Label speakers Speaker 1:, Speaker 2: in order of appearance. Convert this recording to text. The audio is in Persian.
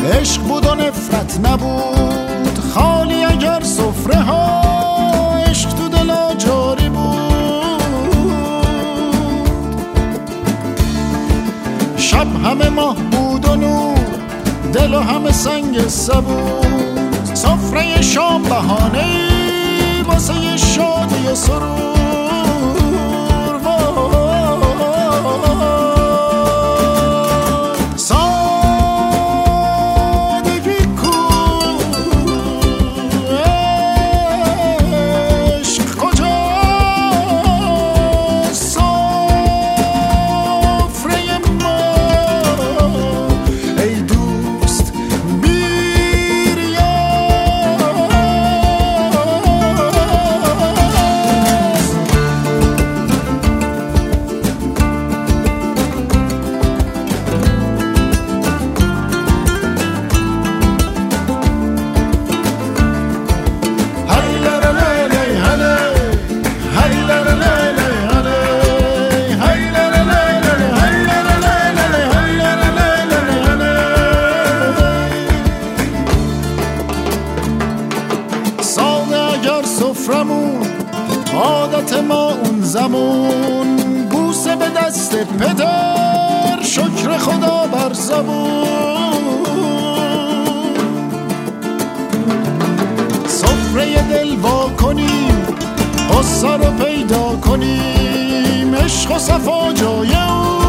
Speaker 1: عشق بود و نفرت نبود خالی اگر سفره ها عشق تو دلا جاری بود. شب همه ماه بود و نور دل و همه سنگ سبود. سفره شام بهانه‌ای واسه شادی و سرور. عادت ما اون زمان بوسه به دست پدر شکر خدا بر زبون. سفره دل وا کنیم قصه رو پیدا کنیم عشق و صفا جای اون.